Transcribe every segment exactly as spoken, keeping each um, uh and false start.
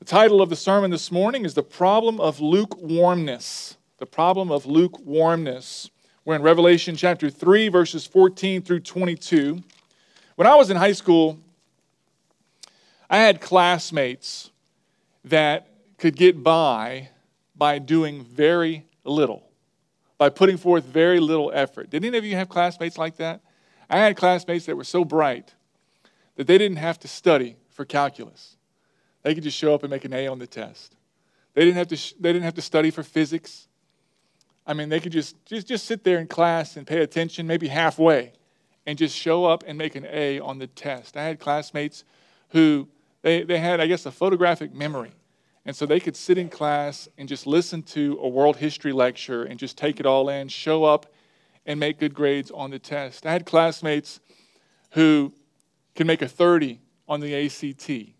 The title of the sermon this morning is The Problem of Lukewarmness. The Problem of Lukewarmness. We're in Revelation chapter three, verses fourteen through twenty-two. When I was in high school, I had classmates that could get by by doing very little, by putting forth very little effort. Did any of you have classmates like that? I had classmates that were so bright that they didn't have to study for calculus. They could just show up and make an A on the test. They didn't have to. Sh- they didn't have to study for physics. I mean, they could just, just just sit there in class and pay attention, maybe halfway, and just show up and make an A on the test. I had classmates who they they had, I guess, a photographic memory, and so they could sit in class and just listen to a world history lecture and just take it all in, show up, and make good grades on the test. I had classmates who could make a thirty on the A C T.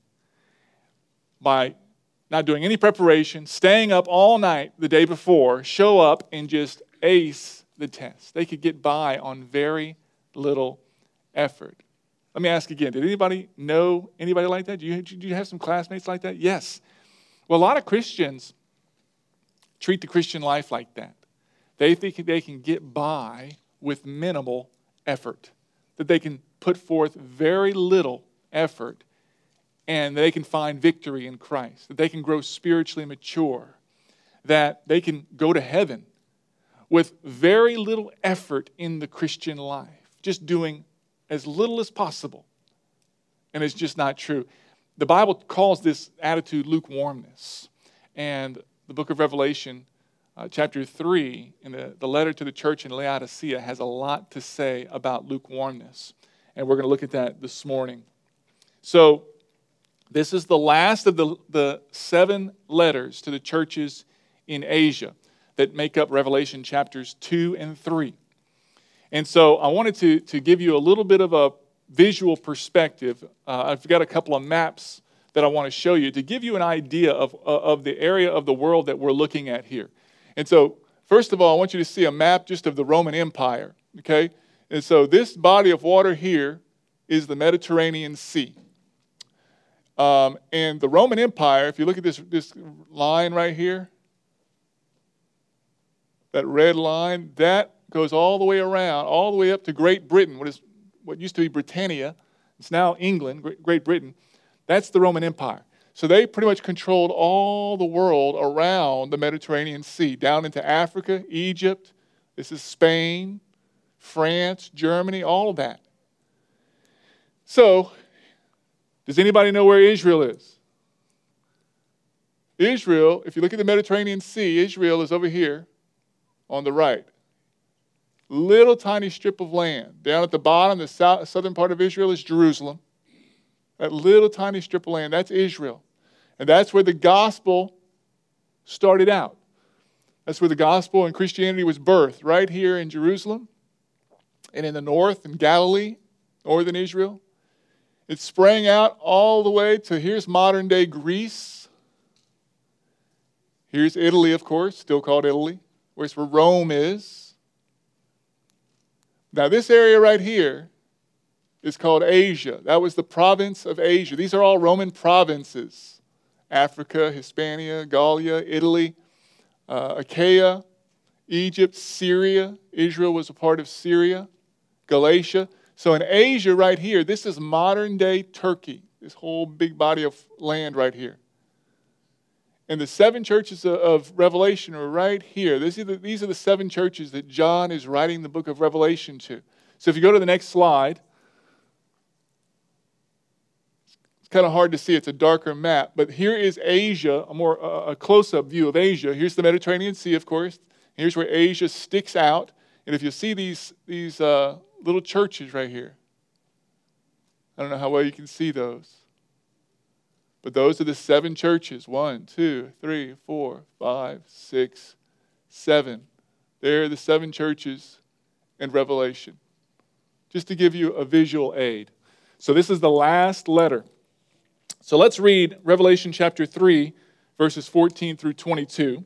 By not doing any preparation, staying up all night the day before, show up and just ace the test. They could get by on very little effort. Let me ask again, did anybody know anybody like that? Do you, do you have some classmates like that? Yes. Well, a lot of Christians treat the Christian life like that. They think they can get by with minimal effort, that they can put forth very little effort and they can find victory in Christ, that they can grow spiritually mature, that they can go to heaven with very little effort in the Christian life, just doing as little as possible. And it's just not true. The Bible calls this attitude lukewarmness. And the book of Revelation, uh, chapter three, in the, the letter to the church in Laodicea, has a lot to say about lukewarmness. And we're going to look at that this morning. So, this is the last of the, the seven letters to the churches in Asia that make up Revelation chapters two and three. And so I wanted to, to give you a little bit of a visual perspective. Uh, I've got a couple of maps that I want to show you to give you an idea of, of the area of the world that we're looking at here. And so, first of all, I want you to see a map just of the Roman Empire, okay? And so this body of water here is the Mediterranean Sea. Um, and the Roman Empire, if you look at this, this line right here, that red line, that goes all the way around, all the way up to Great Britain, what is what used to be Britannia. It's now England, Great Britain. That's the Roman Empire. So they pretty much controlled all the world around the Mediterranean Sea, down into Africa, Egypt. This is Spain, France, Germany, all of that. So, does anybody know where Israel is? Israel, if you look at the Mediterranean Sea, Israel is over here on the right. Little tiny strip of land. Down at the bottom, the south, southern part of Israel is Jerusalem. That little tiny strip of land, that's Israel. And that's where the gospel started out. That's where the gospel and Christianity was birthed, right here in Jerusalem and in the north, in Galilee, northern Israel. It sprang out all the way to, here's modern-day Greece. Here's Italy, of course, still called Italy. Where's where Rome is. Now, this area right here is called Asia. That was the province of Asia. These are all Roman provinces. Africa, Hispania, Gallia, Italy, uh, Achaia, Egypt, Syria. Israel was a part of Syria, Galatia. So in Asia right here, this is modern-day Turkey, this whole big body of land right here. And the seven churches of Revelation are right here. These are the, these are the seven churches that John is writing the book of Revelation to. So if you go to the next slide, it's kind of hard to see. It's a darker map. But here is Asia, a more a close-up view of Asia. Here's the Mediterranean Sea, of course. Here's where Asia sticks out. And if you see these, these uh, little churches right here, I don't know how well you can see those. But those are the seven churches. One, two, three, four, five, six, seven. They're the seven churches in Revelation. Just to give you a visual aid. So this is the last letter. So let's read Revelation chapter three, verses fourteen through twenty-two.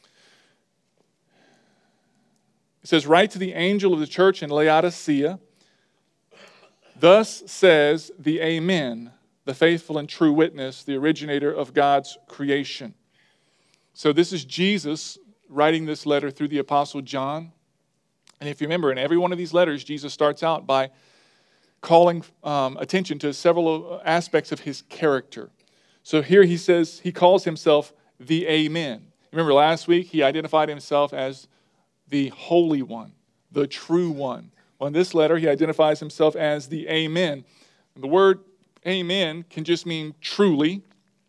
It says, "Write to the angel of the church in Laodicea. Thus says the Amen, the faithful and true witness, the originator of God's creation. So this is Jesus writing this letter through the Apostle John. And if you remember, in every one of these letters, Jesus starts out by calling um, attention to several aspects of his character. So here he says, he calls himself the Amen. Remember last week, he identified himself as the Holy One, the True One. Well, in this letter, he identifies himself as the Amen. And the word Amen can just mean truly.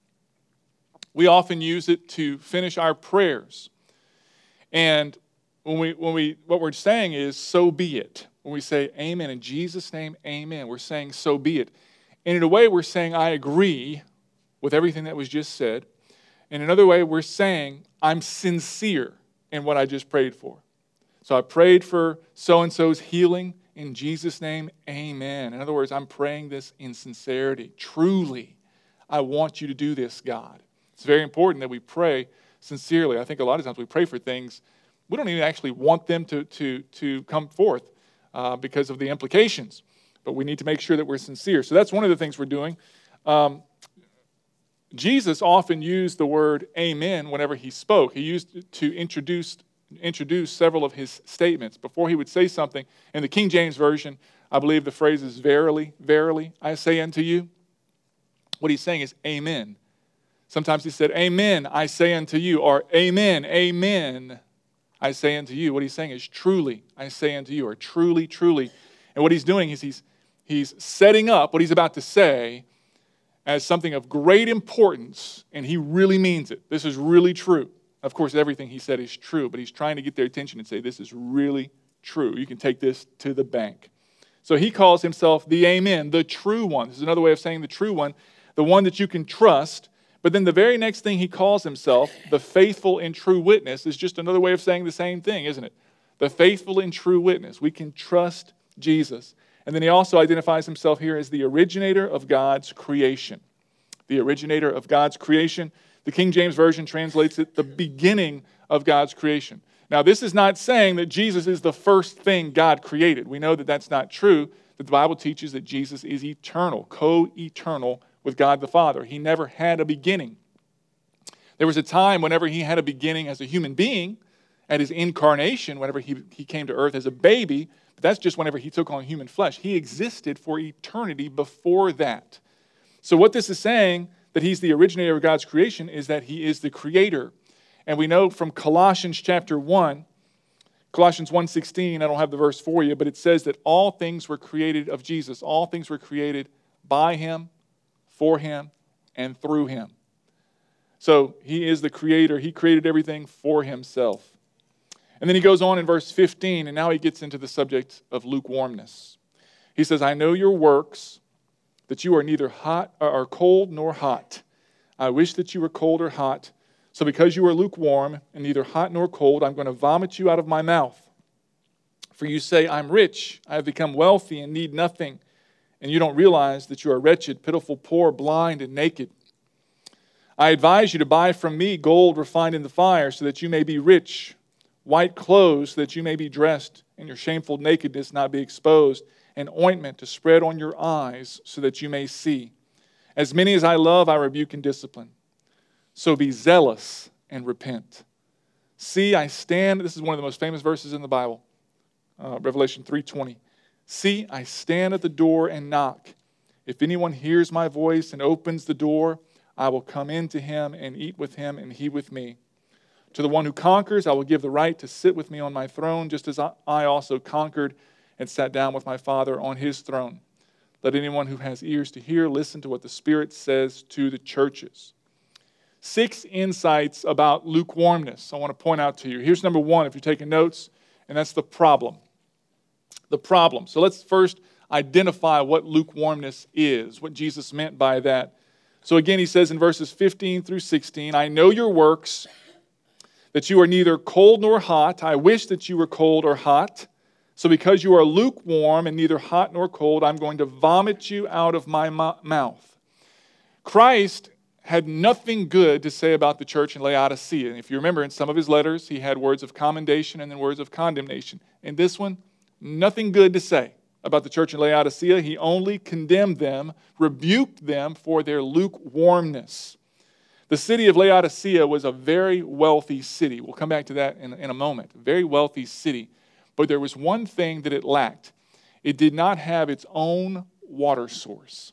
We often use it to finish our prayers. And when we, when we, what we're saying is, so be it. When we say amen in Jesus' name, amen, we're saying so be it. And in a way, we're saying I agree with everything that was just said. In another way, we're saying I'm sincere in what I just prayed for. So I prayed for so-and-so's healing in Jesus' name, amen. In other words, I'm praying this in sincerity. Truly, I want you to do this, God. It's very important that we pray sincerely. I think a lot of times we pray for things, we don't even actually want them to, to, to come forth uh, because of the implications. But we need to make sure that we're sincere. So that's one of the things we're doing. Um, Jesus often used the word amen whenever he spoke. He used it to introduce, introduce several of his statements. Before he would say something, in the King James Version, I believe the phrase is verily, verily, I say unto you. What he's saying is amen. Sometimes he said, amen, I say unto you, or amen, amen, I say unto you. What he's saying is truly, I say unto you, or truly, truly. And what he's doing is he's, he's setting up what he's about to say as something of great importance, and he really means it. This is really true. Of course, everything he said is true, but he's trying to get their attention and say, this is really true. You can take this to the bank. So he calls himself the Amen, the true one. This is another way of saying the true one, the one that you can trust. But then the very next thing he calls himself, the faithful and true witness, is just another way of saying the same thing, isn't it? The faithful and true witness. We can trust Jesus. And then he also identifies himself here as the originator of God's creation. The originator of God's creation. The King James Version translates it the beginning of God's creation. Now, this is not saying that Jesus is the first thing God created. We know that that's not true, that the Bible teaches that Jesus is eternal, co-eternal with God the Father. He never had a beginning. There was a time whenever he had a beginning as a human being, at his incarnation, whenever he, he came to earth as a baby, but that's just whenever he took on human flesh. He existed for eternity before that. So what this is saying, that he's the originator of God's creation, is that he is the creator. And we know from Colossians chapter one, Colossians one sixteen, I don't have the verse for you, but it says that all things were created of Jesus. All things were created by him, for him, and through him. So he is the creator. He created everything for himself. And then he goes on in verse fifteen, and now he gets into the subject of lukewarmness. He says, I know your works, that you are neither hot or cold nor hot. I wish that you were cold or hot. So because you are lukewarm and neither hot nor cold, I'm going to vomit you out of my mouth. For you say, I'm rich, I have become wealthy and need nothing. And you don't realize that you are wretched, pitiful, poor, blind, and naked. I advise you to buy from me gold refined in the fire, so that you may be rich, white clothes, so that you may be dressed, and your shameful nakedness not be exposed, and ointment to spread on your eyes, so that you may see. As many as I love, I rebuke and discipline. So be zealous and repent. See, I stand, this is one of the most famous verses in the Bible, uh, Revelation three twenty. See, I stand at the door and knock. If anyone hears my voice and opens the door, I will come in to him and eat with him and he with me. To the one who conquers, I will give the right to sit with me on my throne, just as I also conquered and sat down with my Father on his throne. Let anyone who has ears to hear listen to what the Spirit says to the churches. Six insights about lukewarmness I want to point out to you. Here's number one, if you're taking notes, and that's the problem. The problem. So let's first identify what lukewarmness is, what Jesus meant by that. So again, he says in verses fifteen through sixteen, I know your works, that you are neither cold nor hot. I wish that you were cold or hot. So because you are lukewarm and neither hot nor cold, I'm going to vomit you out of my mouth. Christ had nothing good to say about the church in Laodicea. And if you remember, in some of his letters, he had words of commendation and then words of condemnation. In this one, nothing good to say. about the church in Laodicea. He only condemned them, rebuked them for their lukewarmness. The city of Laodicea was a very wealthy city. We'll come back to that in, in a moment. A very wealthy city. But there was one thing that it lacked. It did not have its own water source.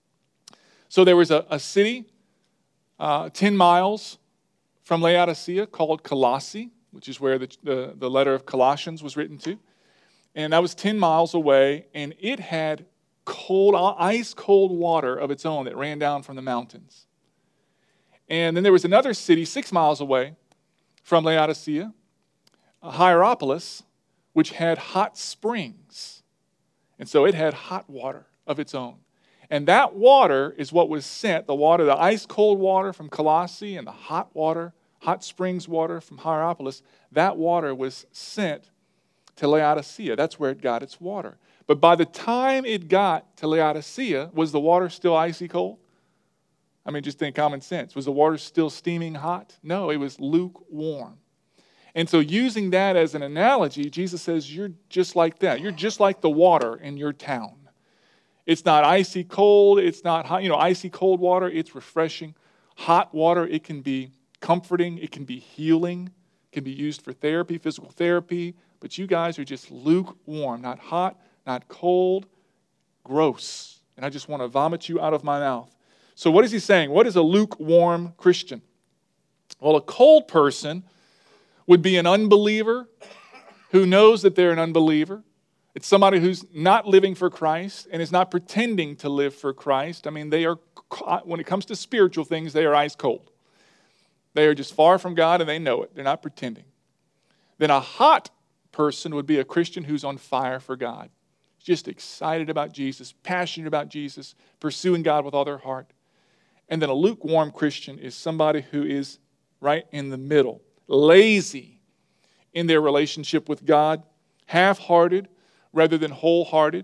So there was a, a city uh, ten miles from Laodicea called Colossae, which is where the, the, the letter of Colossians was written to. And that was ten miles away, and it had cold, ice cold water of its own that ran down from the mountains. And then there was another city six miles away from Laodicea, Hierapolis, which had hot springs. And so it had hot water of its own. And that water is what was sent, the water, the ice-cold water from Colossae and the hot water, hot springs water from Hierapolis, that water was sent to Laodicea. That's where it got its water. But by the time it got to Laodicea, was the water still icy cold? I mean, just think common sense. Was the water still steaming hot? No, it was lukewarm. And so using that as an analogy, Jesus says, you're just like that. You're just like the water in your town. It's not icy cold. It's not hot, you know, icy cold water. It's refreshing. Hot water, it can be comforting. It can be healing. It can be used for therapy, physical therapy. But you guys are just lukewarm, not hot, not cold, gross. And I just want to vomit you out of my mouth. So what is he saying? What is a lukewarm Christian? Well, a cold person would be an unbeliever who knows that they're an unbeliever. It's somebody who's not living for Christ and is not pretending to live for Christ. I mean, they are, when it comes to spiritual things, they are ice cold. They are just far from God and they know it. They're not pretending. Then a hot person would be a Christian who's on fire for God. Just excited about Jesus, passionate about Jesus, pursuing God with all their heart. And then a lukewarm Christian is somebody who is right in the middle, lazy in their relationship with God, half-hearted rather than wholehearted,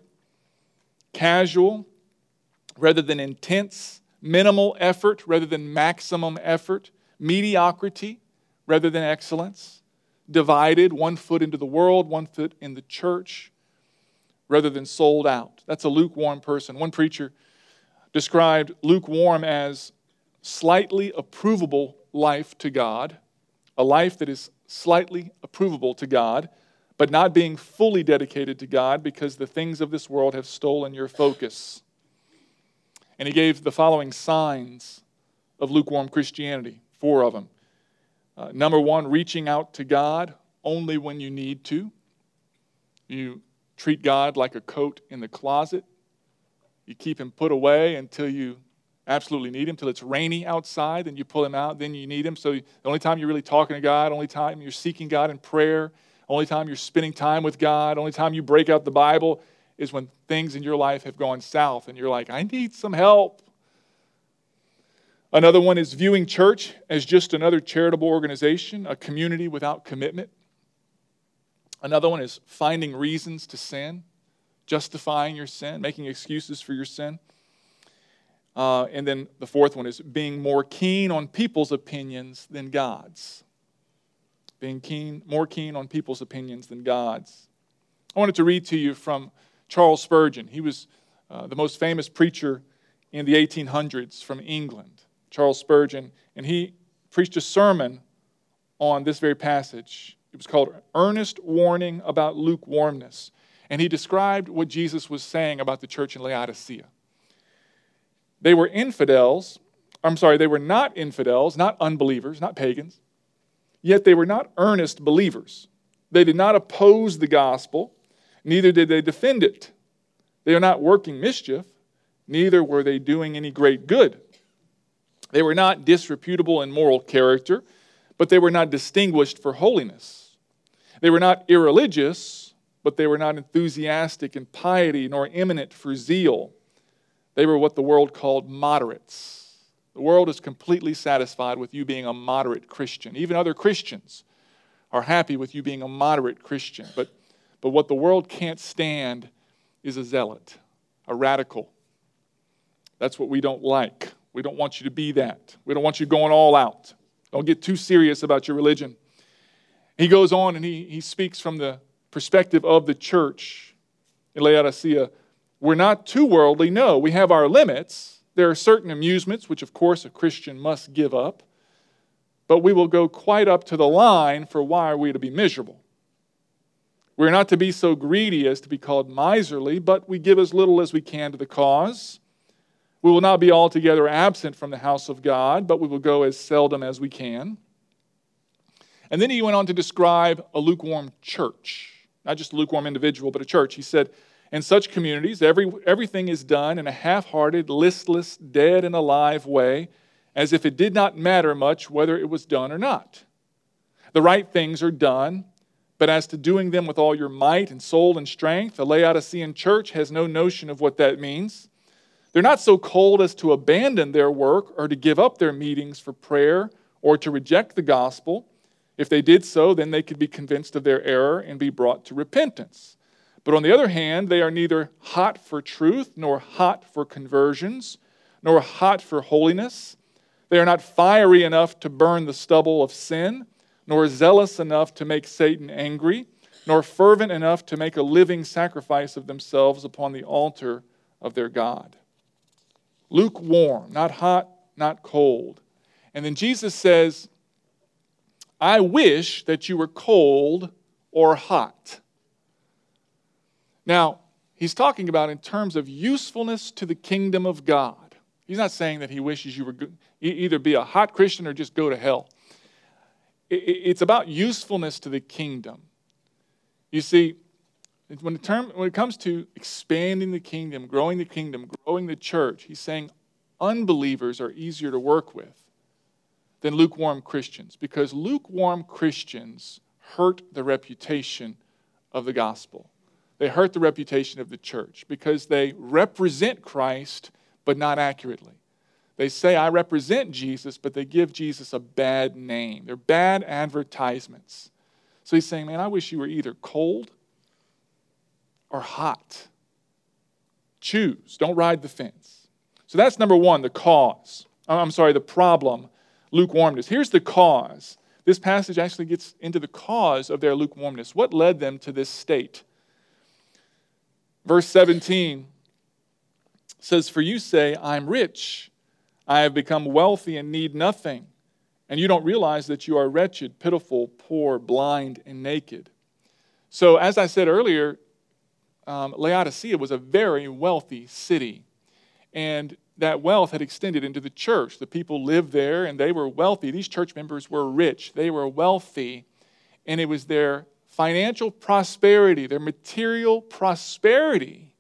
casual rather than intense, minimal effort rather than maximum effort, mediocrity rather than excellence, divided, one foot into the world, one foot in the church, rather than sold out. That's a lukewarm person. One preacher described lukewarm as slightly approvable life to God, a life that is slightly approvable to God, but not being fully dedicated to God because the things of this world have stolen your focus. And he gave the following signs of lukewarm Christianity, four of them. Uh, number one, reaching out to God only when you need to. You treat God like a coat in the closet. You keep him put away until you absolutely need him, till it's rainy outside, then you pull him out, then you need him. So the only time you're really talking to God, only time you're seeking God in prayer, only time you're spending time with God, only time you break out the Bible is when things in your life have gone south and you're like, I need some help. Another one is viewing church as just another charitable organization, a community without commitment. Another one is finding reasons to sin, justifying your sin, making excuses for your sin. Uh, and then the fourth one is being more keen on people's opinions than God's. Being keen, more keen on people's opinions than God's. I wanted to read to you from Charles Spurgeon. He was uh, the most famous preacher in the eighteen hundreds from England, Charles Spurgeon, and he preached a sermon on this very passage. It was called Earnest Warning About Lukewarmness. And he described what Jesus was saying about the church in Laodicea. They were infidels, I'm sorry, they were not infidels, not unbelievers, not pagans, yet they were not earnest believers. They did not oppose the gospel, neither did they defend it. They are not working mischief, neither were they doing any great good. They were not disreputable in moral character, but they were not distinguished for holiness. They were not irreligious, but they were not enthusiastic in piety nor eminent for zeal. They were what the world called moderates. The world is completely satisfied with you being a moderate Christian. Even other Christians are happy with you being a moderate Christian. But, but what the world can't stand is a zealot, a radical. That's what we don't like. We don't want you to be that. We don't want you going all out. Don't get too serious about your religion. He goes on and he, he speaks from the perspective of the church. in Laodicea, we're not too worldly, no. We have our limits. There are certain amusements, which of course a Christian must give up, but we will go quite up to the line for why are we to be miserable. We're not to be so greedy as to be called miserly, but we give as little as we can to the cause. We will not be altogether absent from the house of God, but we will go as seldom as we can. And then he went on to describe a lukewarm church, not just a lukewarm individual, but a church. He said, in such communities, every, everything is done in a half-hearted, listless, dead and alive way, as if it did not matter much whether it was done or not. The right things are done, but as to doing them with all your might and soul and strength, the Laodicean church has no notion of what that means. They're not so cold as to abandon their work or to give up their meetings for prayer or to reject the gospel. If they did so, then they could be convinced of their error and be brought to repentance. But on the other hand, they are neither hot for truth, nor hot for conversions, nor hot for holiness. They are not fiery enough to burn the stubble of sin, nor zealous enough to make Satan angry, nor fervent enough to make a living sacrifice of themselves upon the altar of their God. Lukewarm, not hot, not cold. And then Jesus says, I wish that you were cold or hot. Now, he's talking about in terms of usefulness to the kingdom of God. He's not saying that he wishes you were good, either be a hot Christian or just go to hell. It's about usefulness to the kingdom. You see, when, the term, when it comes to expanding the kingdom, growing the kingdom, growing the church, he's saying unbelievers are easier to work with than lukewarm Christians, because lukewarm Christians hurt the reputation of the gospel. They hurt the reputation of the church because they represent Christ, but not accurately. They say, I represent Jesus, but they give Jesus a bad name. They're bad advertisements. So he's saying, man, I wish you were either cold or hot. Choose. Don't ride the fence. So that's number one, the cause. I'm sorry, the problem, lukewarmness. Here's the cause. This passage actually gets into the cause of their lukewarmness. What led them to this state? Verse seventeen says, for you say, I'm rich. I have become wealthy and need nothing. And you don't realize that you are wretched, pitiful, poor, blind, and naked. So as I said earlier, um, Laodicea was a very wealthy city. And that wealth had extended into the church. The people lived there and they were wealthy. These church members were rich. They were wealthy. And it was their financial prosperity, their material prosperity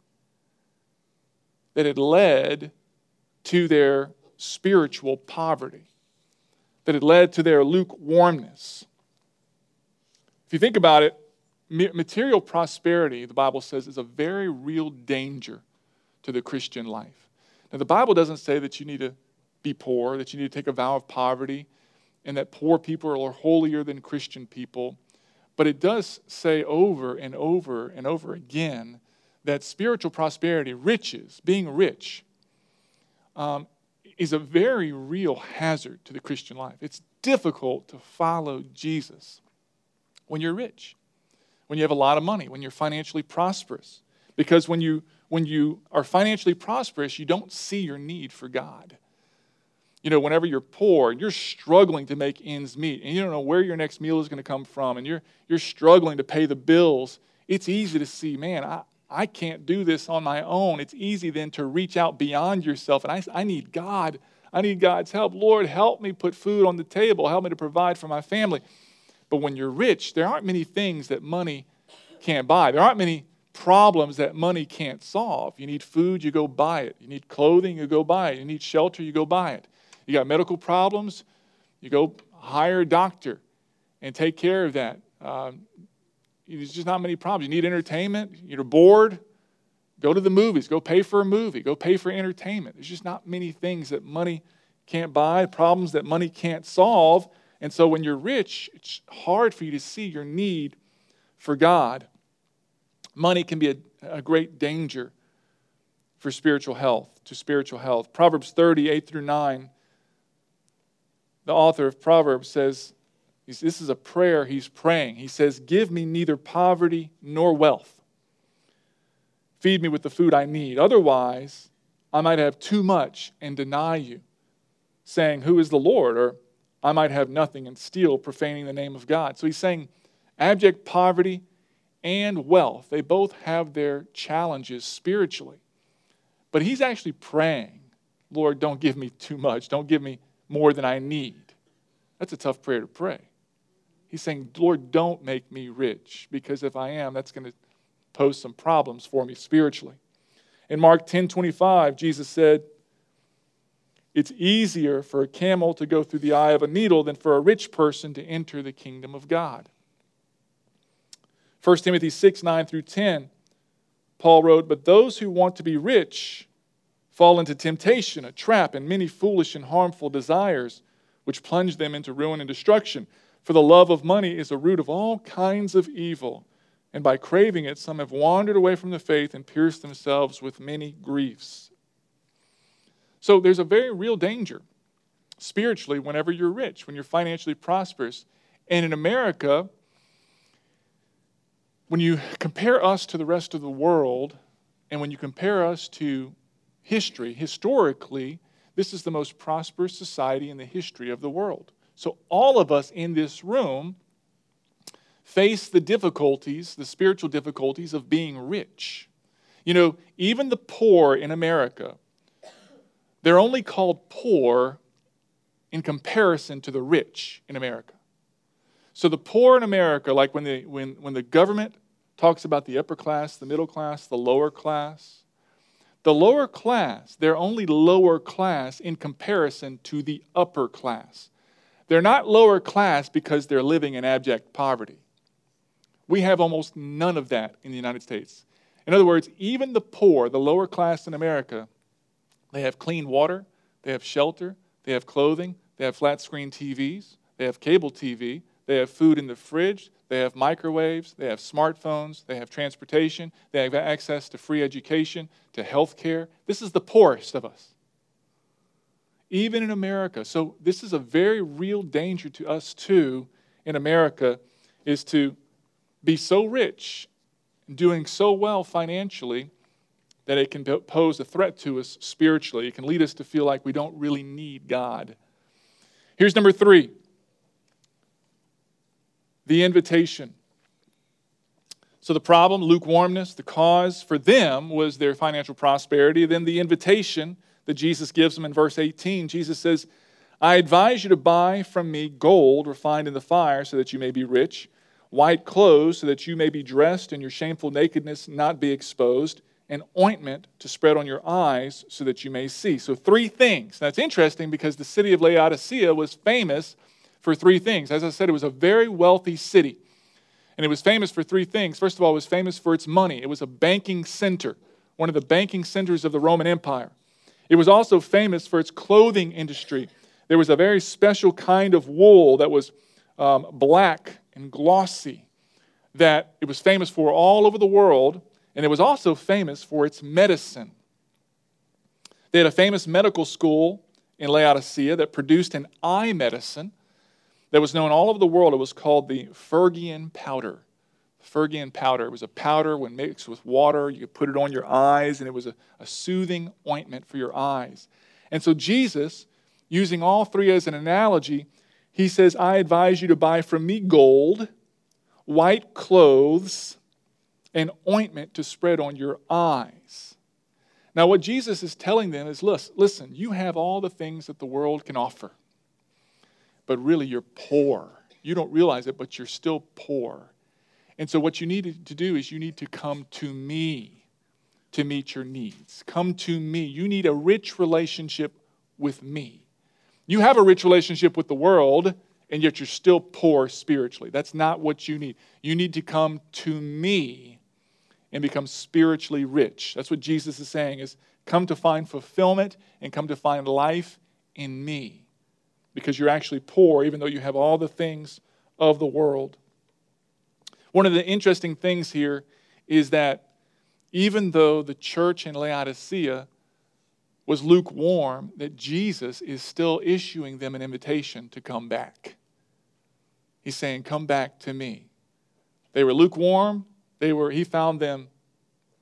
that had led to their spiritual poverty, that had led to their lukewarmness. If you think about it, material prosperity, the Bible says, is a very real danger to the Christian life. Now, the Bible doesn't say that you need to be poor, that you need to take a vow of poverty, and that poor people are holier than Christian people. But it does say over and over and over again that spiritual prosperity, riches, being rich, um, is a very real hazard to the Christian life. It's difficult to follow Jesus when you're rich, when you have a lot of money, when you're financially prosperous. Because when you when you are financially prosperous, you don't see your need for God. You know, whenever you're poor and you're struggling to make ends meet and you don't know where your next meal is going to come from and you're you're struggling to pay the bills, it's easy to see, man, I, I can't do this on my own. It's easy then to reach out beyond yourself. And I, I need God. I need God's help. Lord, help me put food on the table. Help me to provide for my family. But when you're rich, there aren't many things that money can't buy. There aren't many problems that money can't solve. You need food, you go buy it. You need clothing, you go buy it. You need shelter, you go buy it. You got medical problems, you go hire a doctor and take care of that. Um, there's just not many problems. You need entertainment, you're bored, go to the movies, go pay for a movie, go pay for entertainment. There's just not many things that money can't buy, problems that money can't solve. And so when you're rich, it's hard for you to see your need for God. Money can be a, a great danger for spiritual health, to spiritual health. Proverbs thirty, eight through nine, the author of Proverbs says, this is a prayer he's praying. He says, give me neither poverty nor wealth. feed me with the food I need. Otherwise, I might have too much and deny you, saying, who is the Lord? Or I might have nothing and steal, profaning the name of God. So he's saying abject poverty and wealth, they both have their challenges spiritually. But he's actually praying, Lord, don't give me too much. Don't give me more than I need. That's a tough prayer to pray. He's saying, Lord, don't make me rich, because if I am, that's going to pose some problems for me spiritually. In Mark ten twenty-five, Jesus said, it's easier for a camel to go through the eye of a needle than for a rich person to enter the kingdom of God. First Timothy six, nine through ten, Paul wrote, but those who want to be rich fall into temptation, a trap, and many foolish and harmful desires, which plunge them into ruin and destruction. For the love of money is a root of all kinds of evil, and by craving it, some have wandered away from the faith and pierced themselves with many griefs. So there's a very real danger spiritually whenever you're rich, when you're financially prosperous. And in America, when you compare us to the rest of the world, and when you compare us to history, historically, this is the most prosperous society in the history of the world. So all of us in this room face the difficulties, the spiritual difficulties of being rich. You know, even the poor in America, they're only called poor in comparison to the rich in America. So the poor in America, like when the, when, when the government talks about the upper class, the middle class, the lower class, the lower class, they're only lower class in comparison to the upper class. They're not lower class because they're living in abject poverty. We have almost none of that in the United States. In other words, even the poor, the lower class in America, they have clean water, they have shelter, they have clothing, they have flat screen T Vs, they have cable T V, they have food in the fridge, they have microwaves, they have smartphones, they have transportation, they have access to free education, to health care. This is the poorest of us, even in America. So this is a very real danger to us too in America, is to be so rich, doing so well financially, that it can pose a threat to us spiritually. It can lead us to feel like we don't really need God. Here's number three. The invitation. So the problem, lukewarmness, the cause for them was their financial prosperity. Then the invitation that Jesus gives them in verse eighteen, Jesus says, I advise you to buy from me gold refined in the fire so that you may be rich, white clothes so that you may be dressed and your shameful nakedness not be exposed, and ointment to spread on your eyes so that you may see. So three things. That's interesting because the city of Laodicea was famous for three things. As I said, it was a very wealthy city. And it was famous for three things. First of all, it was famous for its money. It was a banking center, one of the banking centers of the Roman Empire. It was also famous for its clothing industry. There was a very special kind of wool that was um, black and glossy that it was famous for all over the world. And it was also famous for its medicine. They had a famous medical school in Laodicea that produced an eye medicine that was known all over the world. It was called the Phrygian powder. Phrygian powder. It was a powder when mixed with water. You could put it on your eyes, and it was a, a soothing ointment for your eyes. And so Jesus, using all three as an analogy, he says, I advise you to buy from me gold, white clothes, and ointment to spread on your eyes. Now what Jesus is telling them is, listen, you have all the things that the world can offer. But really you're poor. You don't realize it, but you're still poor. And so what you need to do is you need to come to me to meet your needs. Come to me. You need a rich relationship with me. You have a rich relationship with the world, and yet you're still poor spiritually. That's not what you need. You need to come to me and become spiritually rich. That's what Jesus is saying, is come to find fulfillment and come to find life in me. Because you're actually poor, even though you have all the things of the world. One of the interesting things here is that even though the church in Laodicea was lukewarm, that Jesus is still issuing them an invitation to come back. He's saying, come back to me. They were lukewarm. They were. He found them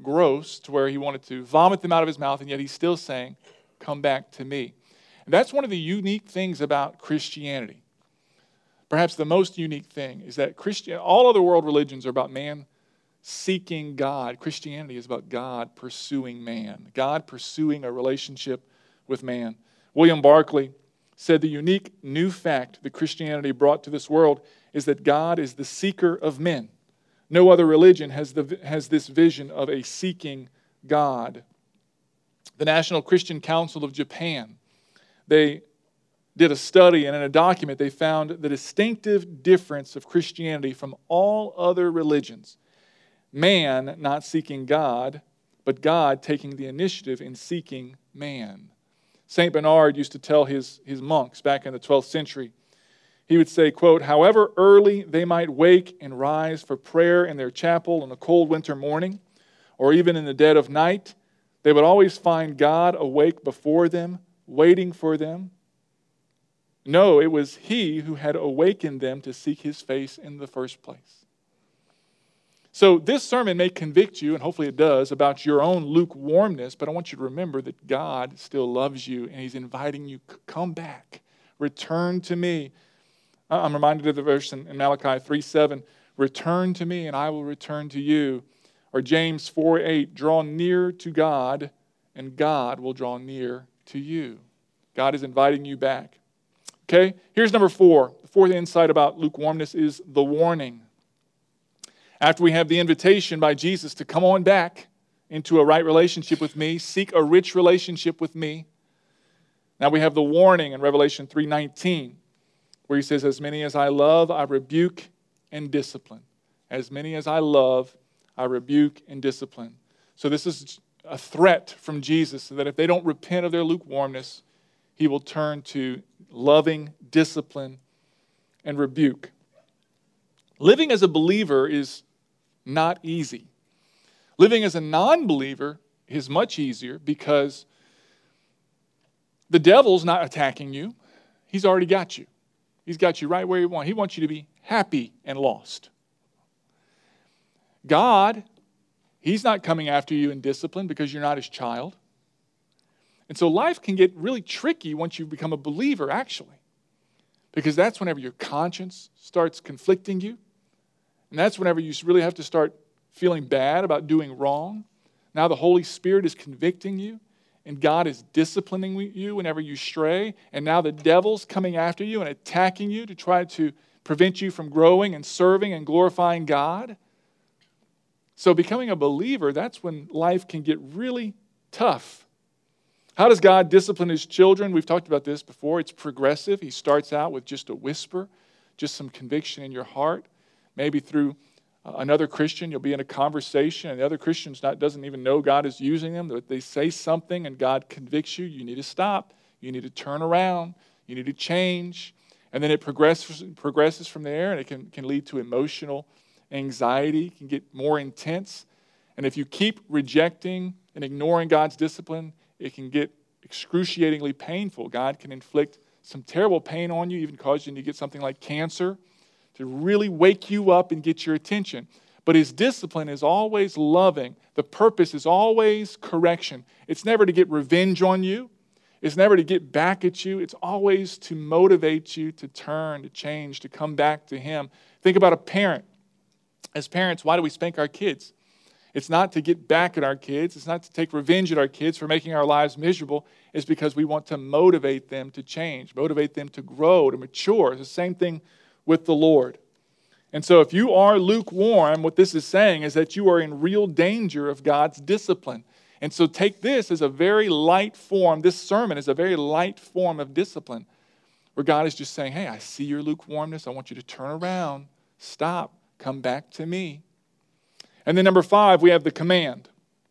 gross to where he wanted to vomit them out of his mouth, and yet he's still saying, come back to me. And that's one of the unique things about Christianity. Perhaps the most unique thing is that Christian, all other world religions are about man seeking God. Christianity is about God pursuing man, God pursuing a relationship with man. William Barclay said the unique new fact that Christianity brought to this world is that God is the seeker of men. No other religion has, the, has this vision of a seeking God. The National Christian Council of Japan, they did a study, and in a document they found the distinctive difference of Christianity from all other religions. Man not seeking God, but God taking the initiative in seeking man. Saint Bernard used to tell his, his monks back in the twelfth century, he would say, quote, however early they might wake and rise for prayer in their chapel on a cold winter morning, or even in the dead of night, they would always find God awake before them, waiting for them. No, it was He who had awakened them to seek His face in the first place. So this sermon may convict you, and hopefully it does, about your own lukewarmness, but I want you to remember that God still loves you, and He's inviting you, come back, return to me. I'm reminded of the verse in Malachi three seven, return to me and I will return to you. Or James four eight, draw near to God and God will draw near to you. God is inviting you back. Okay, here's number four. The fourth insight about lukewarmness is the warning. After we have the invitation by Jesus to come on back into a right relationship with me, seek a rich relationship with me, now we have the warning in Revelation three nineteen. Where he says, as many as I love, I rebuke and discipline. As many as I love, I rebuke and discipline. So this is a threat from Jesus that if they don't repent of their lukewarmness, He will turn to loving discipline and rebuke. Living as a believer is not easy. Living as a non-believer is much easier because the devil's not attacking you. He's already got you. He's got you right where He wants. He wants you to be happy and lost. God, He's not coming after you in discipline because you're not His child. And so life can get really tricky once you become a believer, actually. Because that's whenever your conscience starts conflicting you. And that's whenever you really have to start feeling bad about doing wrong. Now the Holy Spirit is convicting you. And God is disciplining you whenever you stray. And now the devil's coming after you and attacking you to try to prevent you from growing and serving and glorifying God. So becoming a believer, that's when life can get really tough. How does God discipline His children? We've talked about this before. It's progressive. He starts out with just a whisper, just some conviction in your heart. Maybe through another Christian, you'll be in a conversation, and the other Christian not, doesn't even know God is using them. They say something, and God convicts you. You need to stop. You need to turn around. You need to change. And then it progresses, progresses from there, and it can, can lead to emotional anxiety. It can get more intense. And if you keep rejecting and ignoring God's discipline, it can get excruciatingly painful. God can inflict some terrible pain on you, even cause you to get something like cancer, to really wake you up and get your attention. But His discipline is always loving. The purpose is always correction. It's never to get revenge on you. It's never to get back at you. It's always to motivate you to turn, to change, to come back to Him. Think about a parent. As parents, why do we spank our kids? It's not to get back at our kids. It's not to take revenge at our kids for making our lives miserable. It's because we want to motivate them to change, motivate them to grow, to mature. It's the same thing with the Lord. And so if you are lukewarm, what this is saying is that you are in real danger of God's discipline. And so take this as a very light form. This sermon is a very light form of discipline where God is just saying, hey, I see your lukewarmness. I want you to turn around, stop, come back to me. And then number five, we have the command.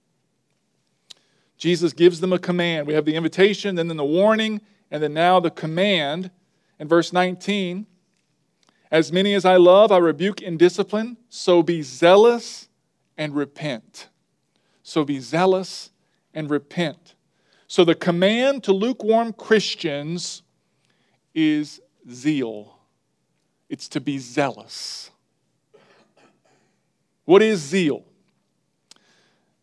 Jesus gives them a command. We have the invitation, then the warning, and then now the command. In verse nineteen, as many as I love, I rebuke and discipline, so be zealous and repent. So be zealous and repent. So the command to lukewarm Christians is zeal. It's to be zealous. What is zeal?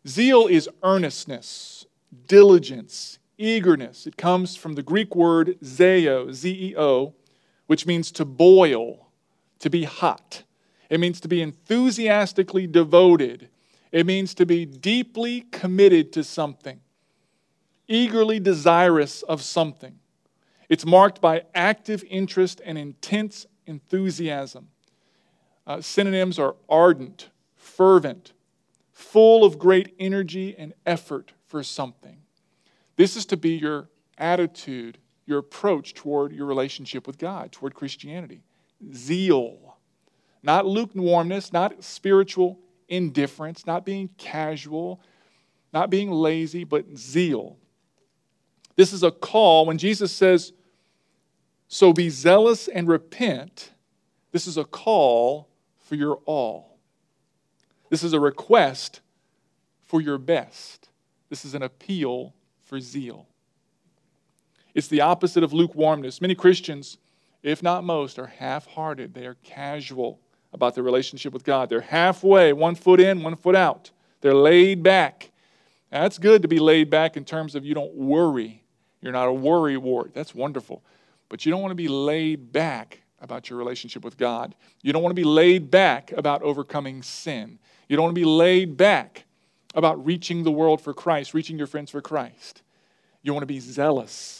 Zeal is earnestness, diligence, eagerness. It comes from the Greek word zeo, Z E O, which means to boil, to be hot. It means to be enthusiastically devoted. It means to be deeply committed to something, eagerly desirous of something. It's marked by active interest and intense enthusiasm. Uh, synonyms are ardent, fervent, full of great energy and effort for something. This is to be your attitude, your approach toward your relationship with God, toward Christianity. Zeal. Not lukewarmness, not spiritual indifference, not being casual, not being lazy, but zeal. This is a call. When Jesus says, so be zealous and repent, this is a call for your all. This is a request for your best. This is an appeal for zeal. It's the opposite of lukewarmness. Many Christians, if not most, are half-hearted. They are casual about their relationship with God. They're halfway, one foot in, one foot out. They're laid back. Now, that's good to be laid back in terms of you don't worry. You're not a worry-wart. That's wonderful. But you don't want to be laid back about your relationship with God. You don't want to be laid back about overcoming sin. You don't want to be laid back about reaching the world for Christ, reaching your friends for Christ. You want to be zealous.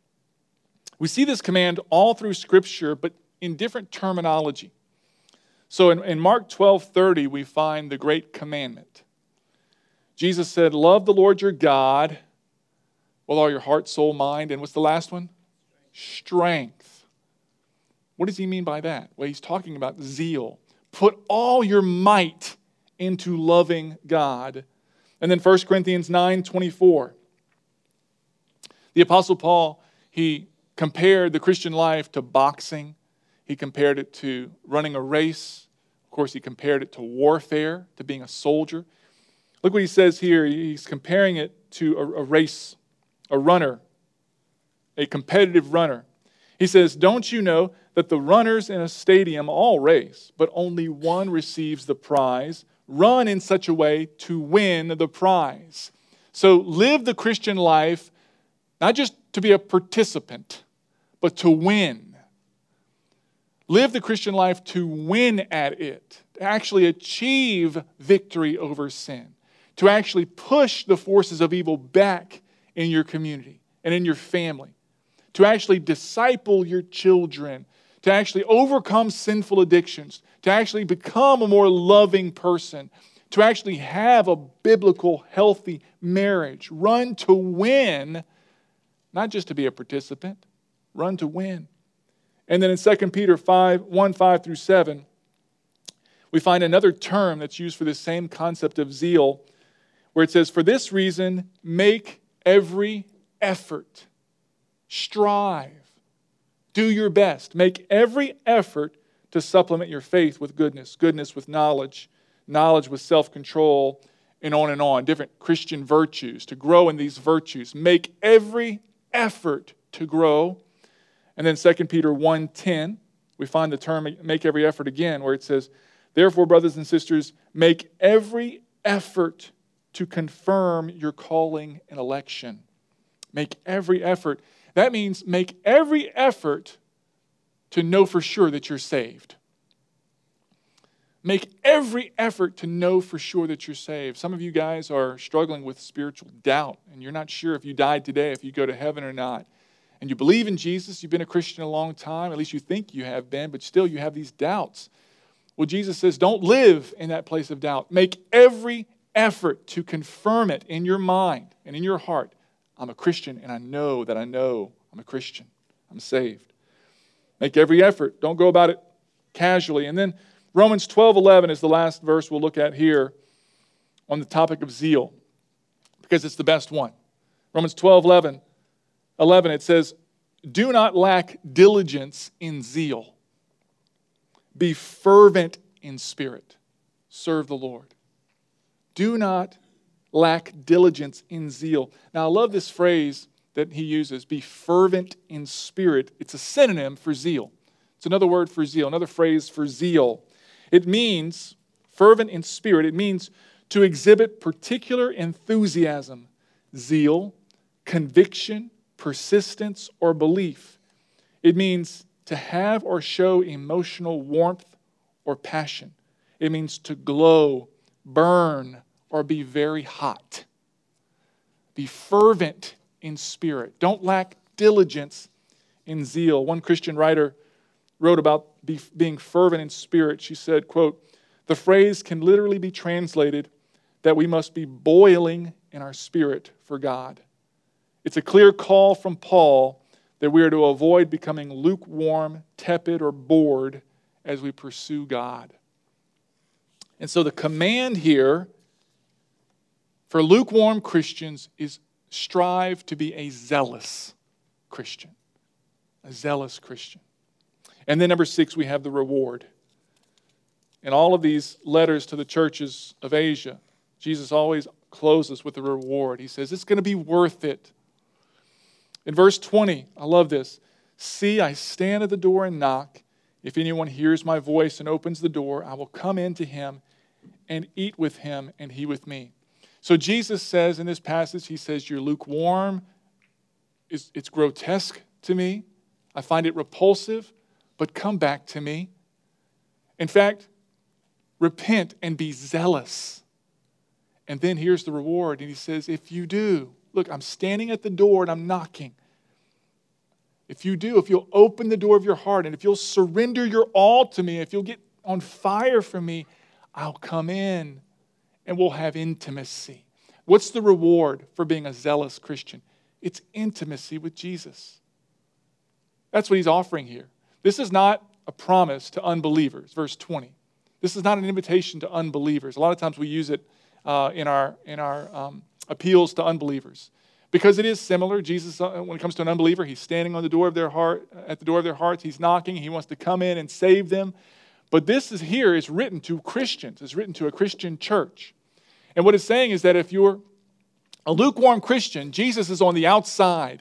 We see this command all through Scripture, but in different terminology. So in, in Mark twelve thirty, we find the great commandment. Jesus said, love the Lord your God with all your heart, soul, mind, and what's the last one? Strength. What does he mean by that? Well, he's talking about zeal. Put all your might into loving God. And then First Corinthians nine twenty-four. The Apostle Paul, he compared the Christian life to boxing. He compared it to running a race. Of course, he compared it to warfare, to being a soldier. Look what he says here. He's comparing it to a, a race, a runner, a competitive runner. He says, don't you know that the runners in a stadium all race, but only one receives the prize? Run in such a way to win the prize. So live the Christian life, not just to be a participant, but to win. Live the Christian life to win at it, to actually achieve victory over sin, to actually push the forces of evil back in your community and in your family, to actually disciple your children, to actually overcome sinful addictions, to actually become a more loving person, to actually have a biblical, healthy marriage. Run to win, not just to be a participant. Run to win. And then in Second Peter five, one, five through seven, we find another term that's used for this same concept of zeal, where it says, for this reason, make every effort. Strive. Do your best. Make every effort to supplement your faith with goodness, goodness with knowledge, knowledge with self-control, and on and on. Different Christian virtues, to grow in these virtues. Make every effort to grow. And then Second Peter one ten, we find the term make every effort again, where it says, therefore, brothers and sisters, make every effort to confirm your calling and election. Make every effort. That means make every effort to know for sure that you're saved. Make every effort to know for sure that you're saved. Some of you guys are struggling with spiritual doubt, and you're not sure if you died today, if you go to heaven or not. And you believe in Jesus, you've been a Christian a long time, at least you think you have been, but still you have these doubts. Well, Jesus says, don't live in that place of doubt. Make every effort to confirm it in your mind and in your heart. I'm a Christian, and I know that I know I'm a Christian. I'm saved. Make every effort. Don't go about it casually. And then Romans twelve eleven is the last verse we'll look at here on the topic of zeal, because it's the best one. Romans twelve eleven, eleven, it says, do not lack diligence in zeal. Be fervent in spirit. Serve the Lord. Do not lack diligence in zeal. Now, I love this phrase that he uses, be fervent in spirit. It's a synonym for zeal. It's another word for zeal, another phrase for zeal. It means, fervent in spirit, it means To exhibit particular enthusiasm, zeal, conviction, persistence, or belief. It means to have or show emotional warmth or passion. It means to glow, burn, or be very hot. Be fervent in spirit. Don't lack diligence in zeal. One Christian writer wrote about be, being fervent in spirit. She said, quote, "The phrase can literally be translated that we must be boiling in our spirit for God." It's a clear call from Paul that we are to avoid becoming lukewarm, tepid, or bored as we pursue God. And so the command here for lukewarm Christians is strive to be a zealous Christian. A zealous Christian. And then number six, we have the reward. In all of these letters to the churches of Asia, Jesus always closes with a reward. He says, it's going to be worth it. In verse twenty, I love this. "See, I stand at the door and knock. If anyone hears my voice and opens the door, I will come in to him and eat with him and he with me." So Jesus says in this passage, he says, you're lukewarm. It's, it's grotesque to me. I find it repulsive, but come back to me. In fact, repent and be zealous. And then here's the reward. And he says, if you do, look, I'm standing at the door and I'm knocking. If you do, if you'll open the door of your heart and if you'll surrender your all to me, if you'll get on fire for me, I'll come in and we'll have intimacy. What's the reward for being a zealous Christian? It's intimacy with Jesus. That's what he's offering here. This is not a promise to unbelievers, verse twenty. This is not an invitation to unbelievers. A lot of times we use it uh, in our, in our um, appeals to unbelievers. Because it is similar. Jesus, uh, when it comes to an unbeliever, he's standing on the door of their heart, at the door of their hearts. He's knocking. He wants to come in and save them. But this is here is written to Christians. It's written to a Christian church. And what it's saying is that if you're a lukewarm Christian, Jesus is on the outside.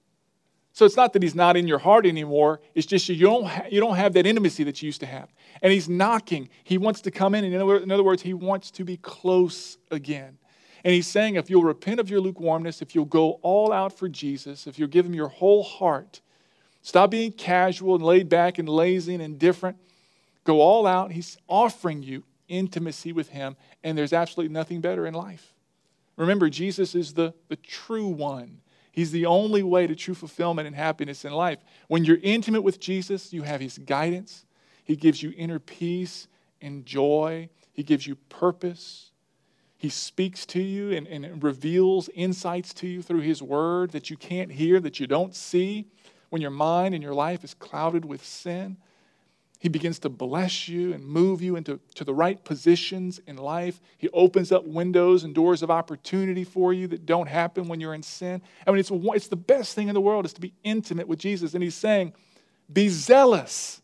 So it's not that he's not in your heart anymore. It's just you don't, ha- you don't have that intimacy that you used to have. And he's knocking. He wants to come in. And in other, in other words, he wants to be close again. And he's saying if you'll repent of your lukewarmness, if you'll go all out for Jesus, if you'll give him your whole heart, stop being casual and laid back and lazy and indifferent, go all out. He's offering you intimacy with him, and there's absolutely nothing better in life. Remember, Jesus is the, the true one. He's the only way to true fulfillment and happiness in life. When you're intimate with Jesus, you have his guidance. He gives you inner peace and joy. He gives you purpose. He speaks to you and, and reveals insights to you through his word that you can't hear, that you don't see when your mind and your life is clouded with sin. He begins to bless you and move you into to the right positions in life. He opens up windows and doors of opportunity for you that don't happen when you're in sin. I mean, it's, it's the best thing in the world is to be intimate with Jesus. And he's saying, be zealous.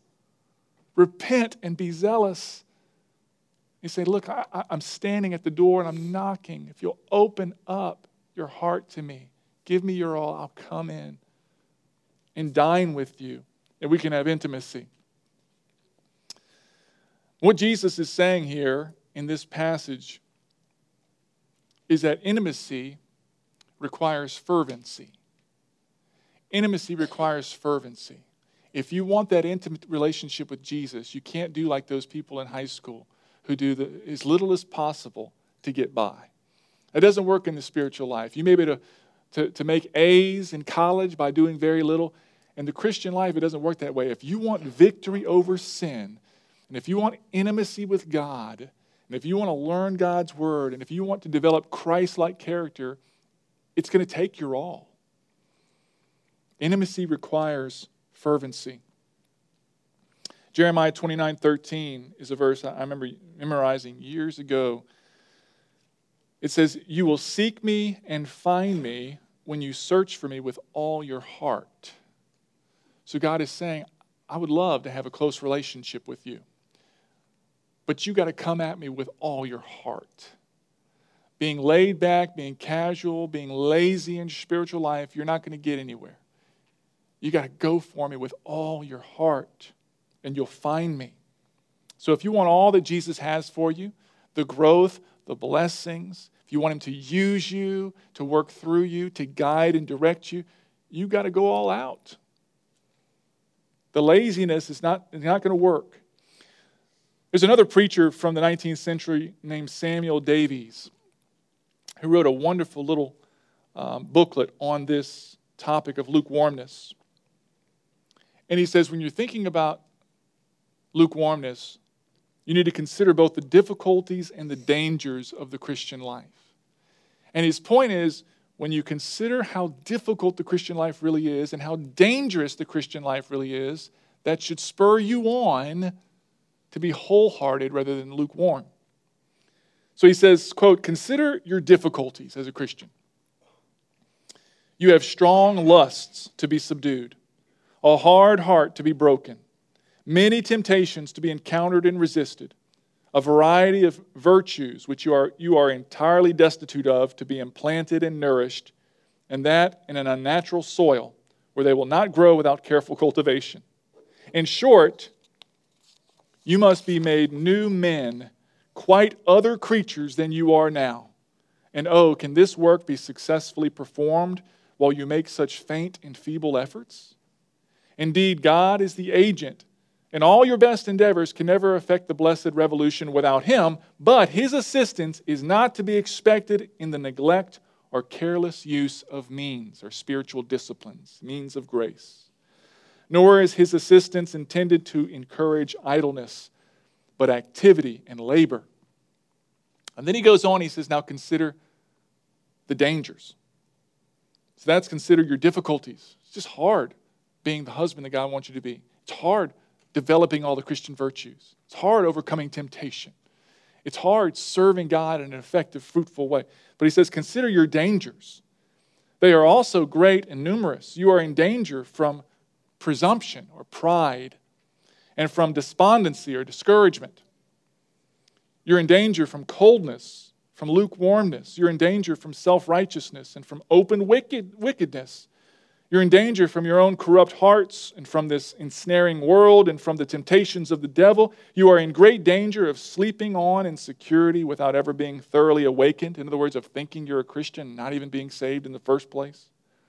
Repent and be zealous. He said, look, I, I'm standing at the door and I'm knocking. If you'll open up your heart to me, give me your all, I'll come in and dine with you, and we can have intimacy. What Jesus is saying here in this passage is that intimacy requires fervency. Intimacy requires fervency. If you want that intimate relationship with Jesus, you can't do like those people in high school who do the, as little as possible to get by. It doesn't work in the spiritual life. You may be able to, to, to make A's in college by doing very little. In the Christian life, it doesn't work that way. If you want victory over sin, and if you want intimacy with God, and if you want to learn God's word, and if you want to develop Christ-like character, it's going to take your all. Intimacy requires fervency. Jeremiah twenty-nine thirteen is a verse I remember memorizing years ago. It says, you will seek me and find me when you search for me with all your heart. So God is saying, I would love to have a close relationship with you. But you got to come at me with all your heart. Being laid back, being casual, being lazy in your spiritual life, you're not going to get anywhere. You got to go for me with all your heart, and you'll find me. So if you want all that Jesus has for you, the growth, the the blessings, if you want Him to use you, to work through you, to guide and direct you, you got to go all out. The laziness is not, is not going to work. There's another preacher from the nineteenth century named Samuel Davies who wrote a wonderful little um, booklet on this topic of lukewarmness. And he says, when you're thinking about lukewarmness, you need to consider both the difficulties and the dangers of the Christian life. And his point is, when you consider how difficult the Christian life really is and how dangerous the Christian life really is, that should spur you on to be wholehearted rather than lukewarm. So he says, quote, consider your difficulties as a Christian. You have strong lusts to be subdued, a hard heart to be broken, many temptations to be encountered and resisted, a variety of virtues which you are, you are entirely destitute of to be implanted and nourished, and that in an unnatural soil where they will not grow without careful cultivation. In short, you must be made new men, quite other creatures than you are now. And oh, can this work be successfully performed while you make such faint and feeble efforts? Indeed, God is the agent, and all your best endeavors can never affect the blessed revolution without Him, but His assistance is not to be expected in the neglect or careless use of means or spiritual disciplines, means of grace. Nor is His assistance intended to encourage idleness, but activity and labor. And then he goes on, he says, now consider the dangers. So that's consider your difficulties. It's just hard being the husband that God wants you to be. It's hard developing all the Christian virtues. It's hard overcoming temptation. It's hard serving God in an effective, fruitful way. But he says, consider your dangers. They are also great and numerous. You are in danger from presumption or pride, and from despondency or discouragement. You're in danger from coldness, from lukewarmness. You're in danger from self-righteousness and from open wicked, wickedness. You're in danger from your own corrupt hearts and from this ensnaring world and from the temptations of the devil. You are in great danger of sleeping on in security without ever being thoroughly awakened. In other words, of thinking you're a Christian, not even being saved in the first place.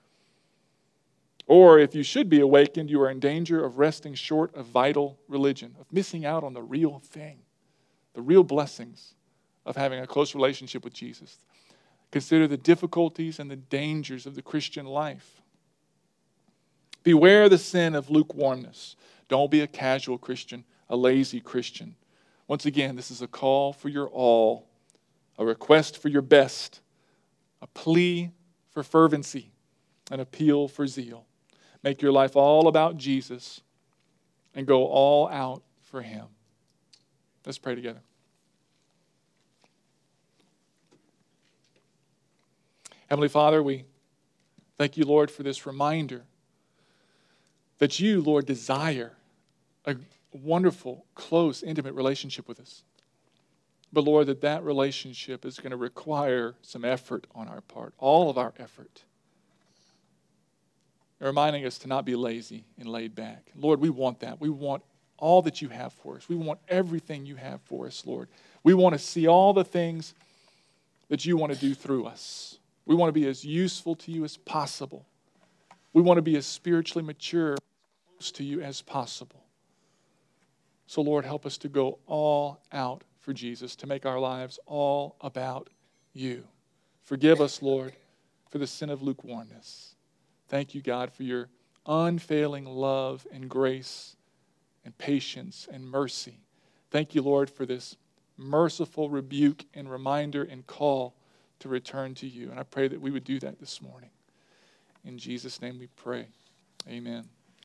Or if you should be awakened, you are in danger of resting short of vital religion, of missing out on the real thing, the real blessings of having a close relationship with Jesus. Consider the difficulties and the dangers of the Christian life. Beware the sin of lukewarmness. Don't be a casual Christian, a lazy Christian. Once again, this is a call for your all, a request for your best, a plea for fervency, an appeal for zeal. Make your life all about Jesus and go all out for Him. Let's pray together. Heavenly Father, we thank you, Lord, for this reminder that you, Lord, desire a wonderful, close, intimate relationship with us. But Lord, that that relationship is going to require some effort on our part, all of our effort. Reminding us to not be lazy and laid back. Lord, we want that. We want all that you have for us. We want everything you have for us, Lord. We want to see all the things that you want to do through us. We want to be as useful to you as possible. We want to be as spiritually mature, close to you as possible. So, Lord, help us to go all out for Jesus, to make our lives all about you. Forgive us, Lord, for the sin of lukewarmness. Thank you, God, for your unfailing love and grace and patience and mercy. Thank you, Lord, for this merciful rebuke and reminder and call to return to you. And I pray that we would do that this morning. In Jesus' name we pray. Amen.